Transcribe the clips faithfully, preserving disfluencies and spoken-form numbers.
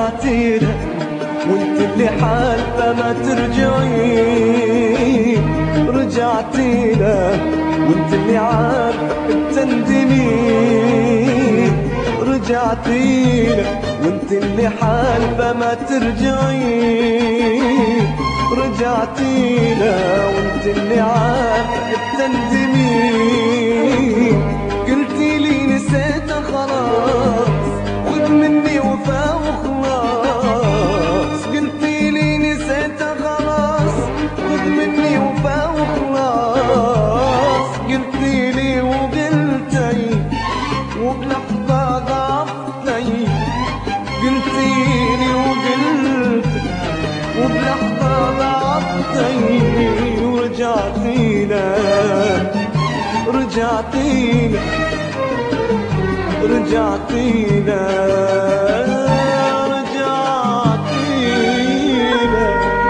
رجعتي له وانت اللي حالفه ما ترجعين، رجعتي له وانت اللي عارفه بتندمين، رجعتي له وانت اللي حالفه ما ترجعين، رجعتي له وانت اللي عارفه بتندمين. قلتي لي نسيته خلاص خذ مني وفا وخلاص، قلتي لي نسيته خلاص خذ مني وفا وخلاص، قلتي لي وقلتي وبلحظة ضعفتي، قلتي لي وقلتي وبلحظة ضعفتي، ورجعتي له رجعتي له رجعتي له رجعتي له.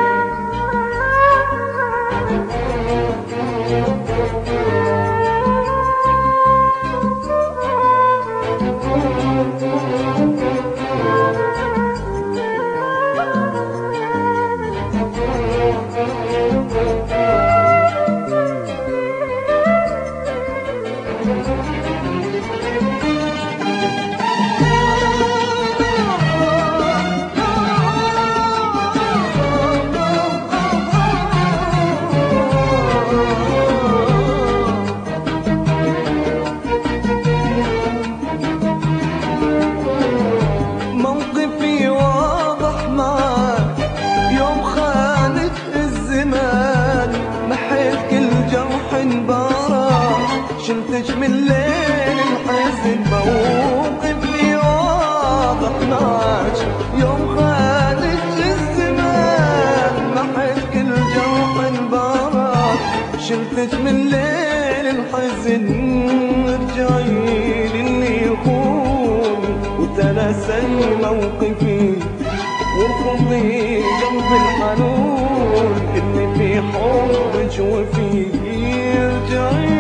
شلتك من ليل الحزن موقفي واضح معاك، يوم خانك الزمان محت كل جرح انبارك، شلتك من ليل الحزن ارجعي للي يخون وتناسي موقفي وارفضي قلب الحنون اللي في حبك وفيه، ارجعي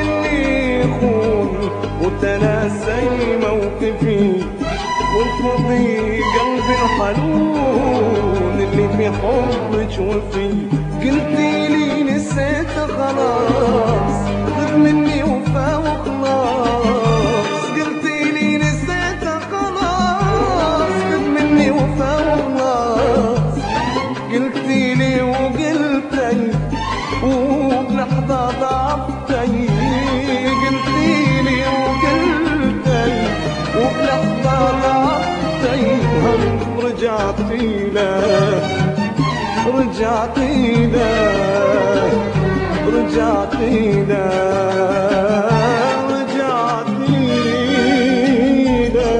وتناسي موقفي وارفضي قلب الحنون اللي في حبك وفي. قلتي لي نسيته خلاص خذ مني وفا وخلاص، قلتي لي نسيته خلاص خذ مني وفا وخلاص، قلتي لي وقلتي وبلحظة ضعفتي، قلتي لي وقلتي وبلحظة ضعفتي، هم رجعتي له رجعتي له رجعتي له رجعتي له.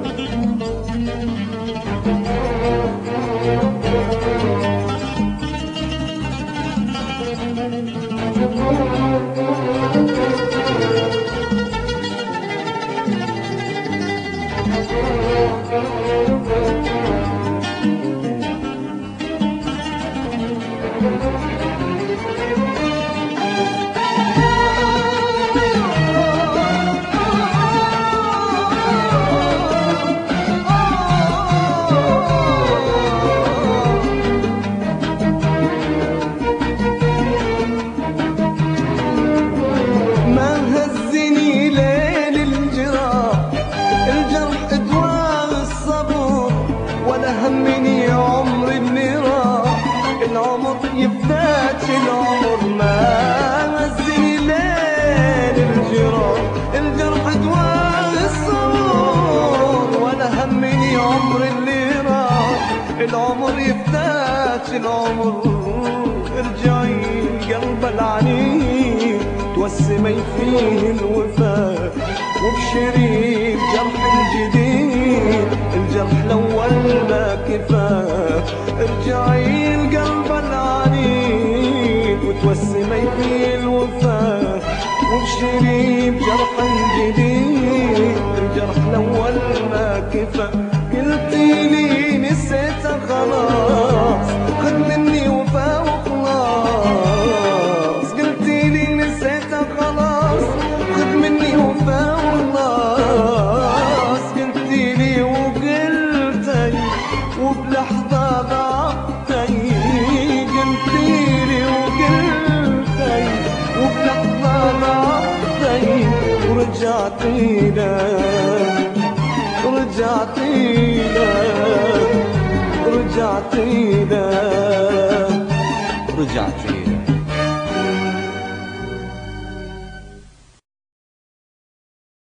همني عمر اللي راح، العمر يفات العمر ما هزني ليل الجراح، الجرح دواء الصبر ولا همني عمر اللي راح، العمر يفات العمر. ارجعي قلب العنيد توسمي فيه الوفاء وابشري بجرح جديد، الجرح الاول ما كفاه، ارجعي القلب العنيد وتوسمي فيه الوفاء وابشري بجرح جديد، الجرح الاول ما كفاه. قلتي لي نسيته خلاص خذ مني وفا وخلاص، قلتي لي نسيته خلاص خذ مني وفا وخلاص، قلتي لي وقلتي ورجعتينا رجعتينا رجعتينا رجعتينا